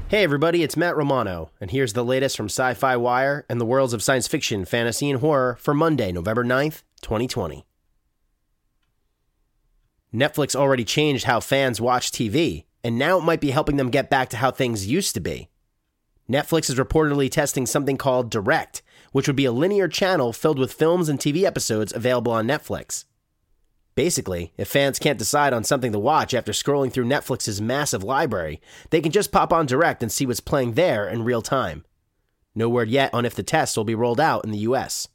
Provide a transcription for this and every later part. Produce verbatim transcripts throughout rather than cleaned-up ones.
Hey everybody, it's Matt Romano, and here's the latest from Sci-Fi Wire and the worlds of science fiction, fantasy, and horror for Monday, November ninth, twenty twenty. Netflix already changed how fans watch T V, and now it might be helping them get back to how things used to be. Netflix is reportedly testing something called Direct, which would be a linear channel filled with films and T V episodes available on Netflix. Basically, if fans can't decide on something to watch after scrolling through Netflix's massive library, they can just pop on Direct and see what's playing there in real time. No word yet on if the test will be rolled out in the U S.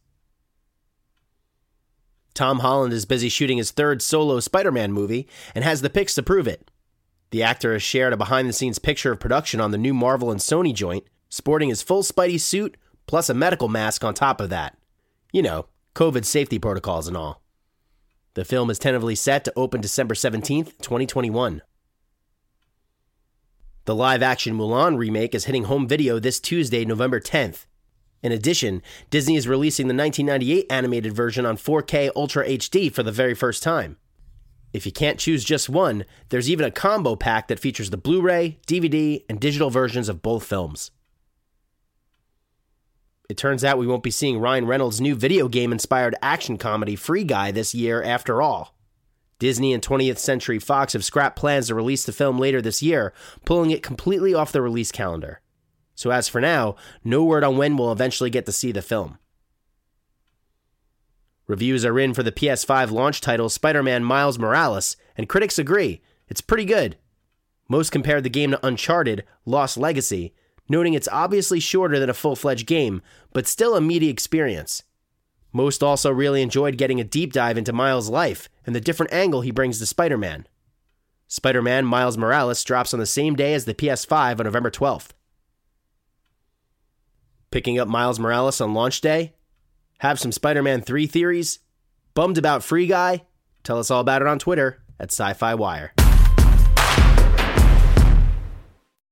Tom Holland is busy shooting his third solo Spider-Man movie and has the pics to prove it. The actor has shared a behind-the-scenes picture of production on the new Marvel and Sony joint, sporting his full Spidey suit plus a medical mask on top of that. You know, COVID safety protocols and all. The film is tentatively set to open December seventeenth, twenty twenty-one. The live-action Mulan remake is hitting home video this Tuesday, November tenth. In addition, Disney is releasing the nineteen ninety-eight animated version on four K Ultra H D for the very first time. If you can't choose just one, there's even a combo pack that features the Blu-ray, D V D, and digital versions of both films. It turns out we won't be seeing Ryan Reynolds' new video game-inspired action comedy Free Guy this year after all. Disney and twentieth Century Fox have scrapped plans to release the film later this year, pulling it completely off the release calendar. So as for now, no word on when we'll eventually get to see the film. Reviews are in for the P S five launch title Spider-Man Miles Morales, and critics agree, it's pretty good. Most compared the game to Uncharted: Lost Legacy, noting it's obviously shorter than a full-fledged game, but still a meaty experience. Most also really enjoyed getting a deep dive into Miles' life and the different angle he brings to Spider-Man. Spider-Man Miles Morales drops on the same day as the P S five on November twelfth. Picking up Miles Morales on launch day? Have some Spider-Man three theories? Bummed about Free Guy? Tell us all about it on Twitter at Sci-Fi Wire.